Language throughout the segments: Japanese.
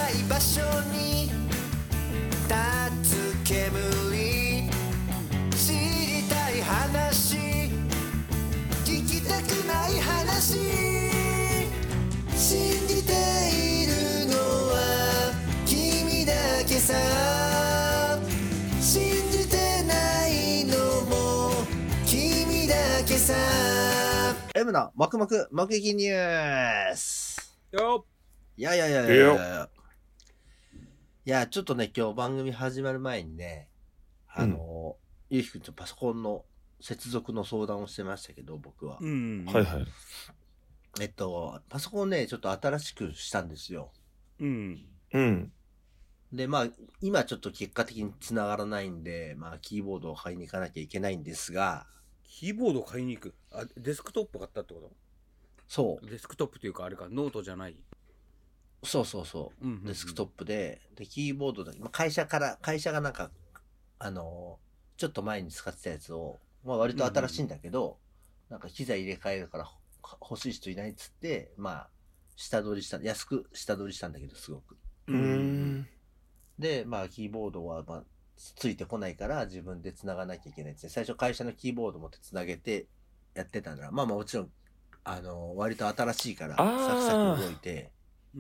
たい場所に立つ煙、知りたい話、聞きたくない話、信じているのは君だけさ、信じてないのも君だけさ。 M の黙々目撃ニュース。 よいやちょっとね、今日番組始まる前にね、ゆうきくんとパソコンの接続の相談をしてましたけど、僕は。 はいはい。 パソコンね、ちょっと新しくしたんですよ。で、まあ、今ちょっと結果的に繋がらないんで、まあ、キーボードを買いに行かなきゃいけないんですが。 キーボード買いに行く。あ、デスクトップ買ったってこと？ そう。 デスクトップというか、あれか、ノートじゃない。 そう、デスクトップで、キーボードだけ、会社がなんか、ちょっと前に使ってたやつを、まあ割と新しいんだけど、なんか機材入れ替えるから欲しい人いないっつって、まあ、安く下取りしたんだけど、すごく。で、まあ、キーボードは、まあ、ついてこないから自分で繋がなきゃいけないですね。最初会社のキーボード持って繋げてやってたんだら、まあもちろん、割と新しいから、サクサク動いて、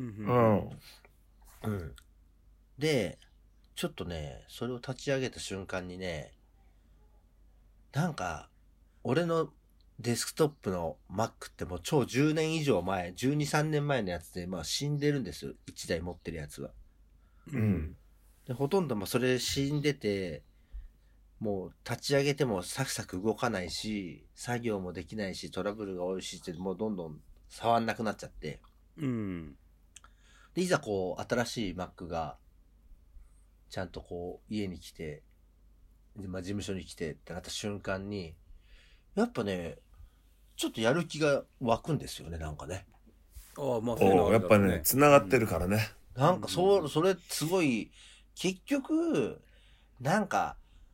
で、ちょっとね、それを立ち上げた瞬間にね、なんか、俺のデスクトップの Mac ってもう超10年以上前、12、3年前のやつで、まあ死んでるんですよ。1台持ってるやつは。で、ほとんどまあそれ死んでて、もう立ち上げてもサクサク動かないし、作業もできないし、トラブルが多いしって、もうどんどん触んなくなっちゃって。で、いざこう、新しい Mac が、ちゃんとこう、家に来て、まあ、事務所に来てってなった瞬間に、やっぱね、ちょっとやる気が湧くんですよね、なんかね。 まあ、 やっぱね、繋がってるからね。 なんかそれすごい、結局、なんか、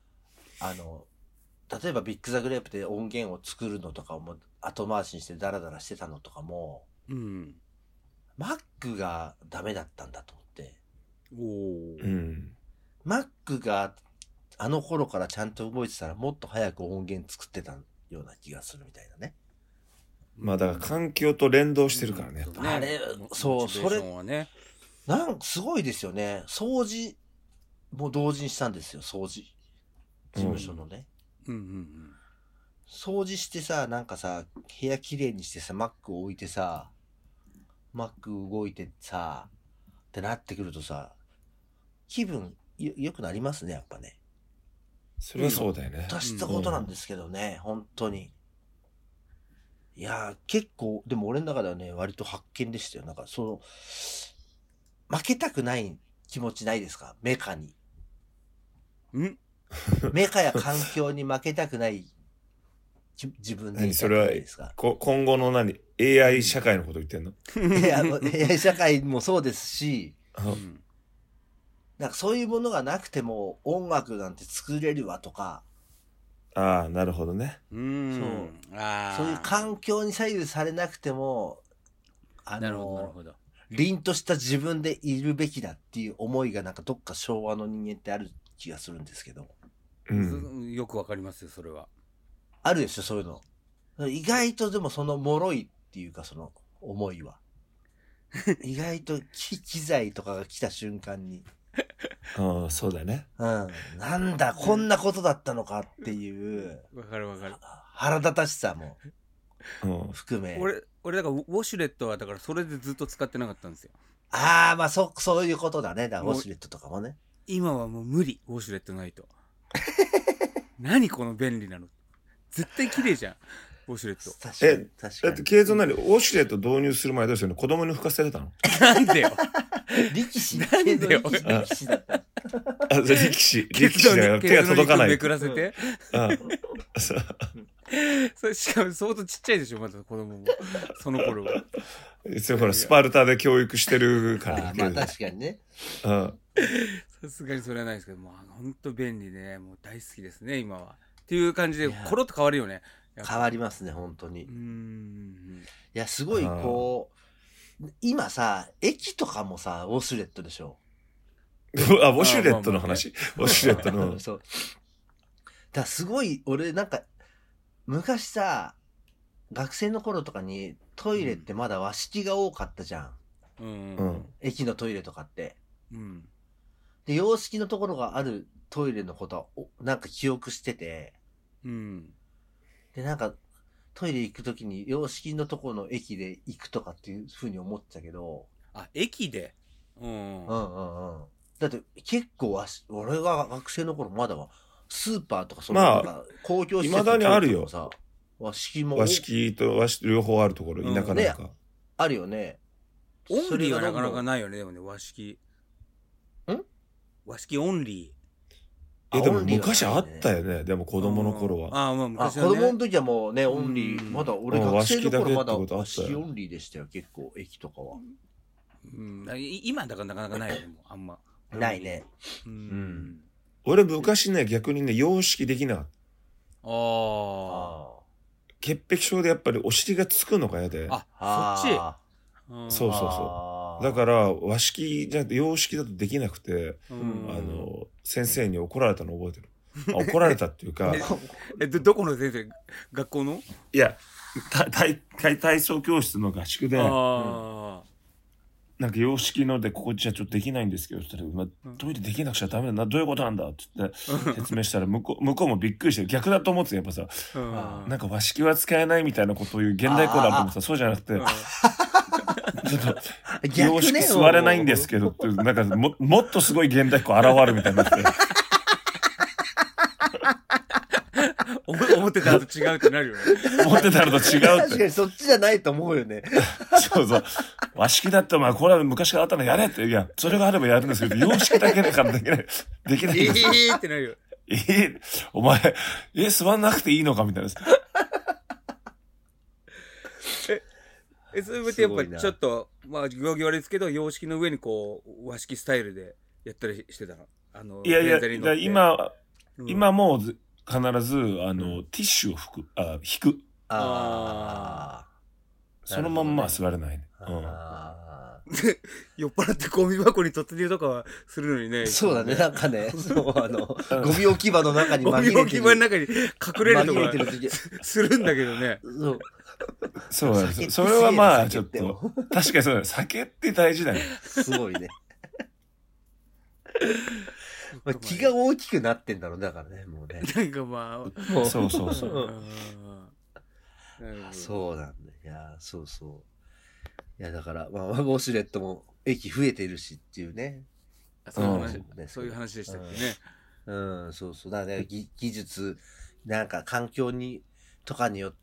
例えばビッグザグレープで音源を作るのとかも後回しにしてダラダラしてたのとかも、Mac がダメだったんだと思って。Mac があの頃からちゃんと動いてたらもっと早く音源作ってたような気がするみたいなね。 まあだから環境と連動してるからね。 あれ、そう、それ、すごいですよね。掃除も同時にしたんですよ、掃除。事務所のね。掃除してさ、なんかさ、部屋きれいにしてさ、Mac を置いてさ、Mac 動いてさ、ってなってくるとさ、気分良くなりますね、やっぱね。 それはそうだよね。 足したことなんですけどね、本当に。いやー、結構、でも俺の中ではね、割と発見でしたよ。なんか、負けたくない気持ちないですか？メカに。メカや環境に負けたくない自分でいたくないですか？ 今後のAI 社会のこと言ってんの？ いや、AI 社会もそうですし、なんかそういうものがなくても音楽なんて作れるわとか。 ああ、なるほどね。 そういう環境に左右されなくても、 なるほど。 凛とした自分でいるべきだっていう思いがなんかどっか昭和の人間ってある気がするんですけど。 よくわかりますよ、それは。 あるでしょ、そういうの。意外とでもその脆いっていうかその思いは。意外と機材とかが来た瞬間に。 そうだね。 なんだ、こんなことだったのかっていう。 わかる。 腹立たしさも含め。 俺だからウォシュレットはだからそれでずっと使ってなかったんですよ。 まあそういうことだね。だからウォシュレットとかもね。 今はもう無理、ウォシュレットないと。何この便利なの。絶対綺麗じゃん、ウォシュレット。 確かに。 だってケイゾウウォシュレット導入する前どうしてんの？子供に吹かせてたの？ なんでよ。 力士だった。 力士だから手が届かない。 めくらせて。それしかも相当ちっちゃいでしょ、まだ子供も。その頃は。 一応ほらスパルタで教育してるから。 まあ確かにね。 さすがにそれはないですけど、もう本当便利でね、もう大好きですね、今は。っていう感じでコロッと変わるよね。 変わりますね、本当に。いや、すごいこう、 今さ、駅とかもさ、ウォシュレットでしょ。 ウォシュレットの話。ウォシュレットの。 そう。だからすごい、俺なんか、昔さ、学生の頃とかにトイレってまだ和式が多かったじゃん。 うん。 駅のトイレとかって。 うん。 で、洋式のところがあるトイレのことは、なんか記憶してて。 うん。 で、なんか、トイレ行くときに洋式のところの駅で行くとかっていう風に思ってたけど。 あ、駅で。うん。 だって結構俺が学生の頃まだは、スーパーとかまあ、 公共施設未だにあるよ。 和式も。 和式と和式両方あるところ、田舎なんか。 あるよね。 オンリーはなかなかないよね、でもね、和式。和式オンリー。でも昔あったよね、でも子供の頃は。 まあ昔はね。 子供の時はもうね、オンリー。まだ俺学生の頃まだ和式オンリーでしたよ、結構、駅とかは。 今だからなかなかないよね、もうあんま。 ないね。 俺昔ね、逆にね、洋式できなかった。潔癖症でやっぱりお尻がつくのが嫌で。 あ、そっち。 そう。だから和式じゃなくて洋式だとできなくて、先生に怒られたの覚えてる。怒られたっていうか。 どこの先生？学校の？ いや、体操教室の合宿で。なんか洋式のでここじゃちょっとできないんですけど、そしたらトイレできなくちゃダメだな、どういうことなんだって言って説明したら向こうもびっくりして逆だと思ってたやっぱさ、なんか和式は使えないみたいなことを言う現代コーナーと思ってさ、そうじゃなくてちょっと洋式座れないんですけどってなんかもっとすごい現代語現るみたいになって思ってたのと違うってなるよね。 思ってたのと違うって。 確かにそっちじゃないと思うよね。 そう。和式だってお前これは昔からあったのやれって。いや、それがあればやるんですけど、洋式だけだからできない。できないんですよ。 ってなるよ。 お前、座んなくていいのかみたいな。 それってやっぱちょっと、まあ、行儀悪いですけど、洋式の上にこう、和式スタイルでやったりしてたの。 いや、今もう、必ず、ティッシュを引く。そのまんま座れないね。 酔っ払ってゴミ箱に突入とかはするのにね。 そうだね、なんかね、ゴミ置き場の中にゴミ置き場の中に隠れるとかするんだけどね。 そうだね。それはまあ、ちょっと、確かにそうだね。酒って大事だね。 すごいね。気が大きくなってんだろうだからね、もうね。 なんかまあ、そう。 そうなんだ。いや、そう。いや、だから、まあ、ウォシュレットも駅増えてるしっていうね。 そういう話でしたっけね。 そう。だからね、技術、なんか環境とかによって、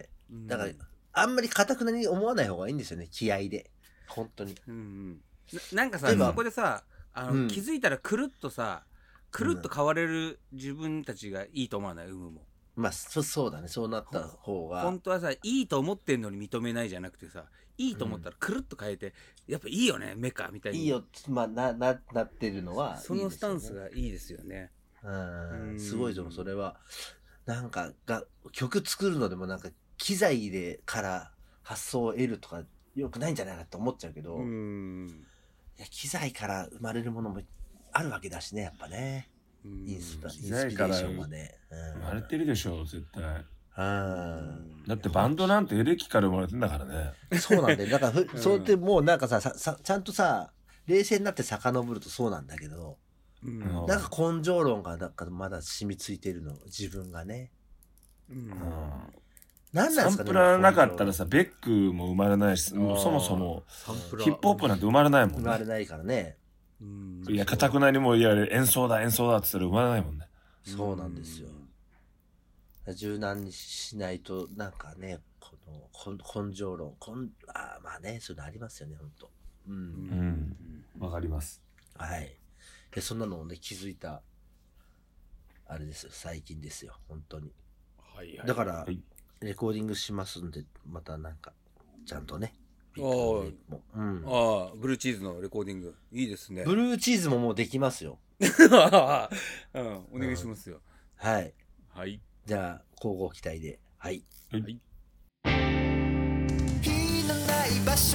だから、あんまり堅くなに思わない方がいいんですよね、気合で。本当に。 なんかさ、そこでさ、気づいたらくるっと変われる自分たちがいいと思わない？も。 まあ、そうだね。そうなった方が。 本当はさ、いいと思ってんのに認めないじゃなくてさ、いいと思ったらくるっと変えて、やっぱいいよね、メカみたいに。 いいよ、まあ、なってるのは、 そのスタンスがいいですよね。 すごいぞ、それは。なんか、曲作るのでもなんか、機材から発想を得るとか、よくないんじゃないかと思っちゃうけど、いや、機材から生まれるものもあるわけだしね、やっぱね。インスピレーションはね。 生まれてるでしょ、絶対。だってバンドなんてエレキから生まれてんだからね。 そうなんだよ。だから、そうやってもうなんかさ、ちゃんとさ、冷静になって遡るとそうなんだけど、なんか根性論がなんかまだ染みついてるの、自分がね。 なんですかね。サンプラーなかったらさ、ベックも生まれないし、そもそもヒップホップなんて生まれないもんね。 生まれないからね。 いや、固くなにも演奏だって言ったら生まれないもんね。 そうなんですよ。柔軟にしないと、なんかね、この根性論、まあね、そういうのありますよね、ほんと。 わかります。 はい。で、そんなのをね、気づいた、あれですよ、最近ですよ、本当に。だから、レコーディングしますんで、またなんか、ちゃんとね。 ブルーチーズのレコーディングいいですね。 ブルーチーズももうできますよ。 お願いしますよ。 はい。じゃあ、交互期待で。はい。 日のない場所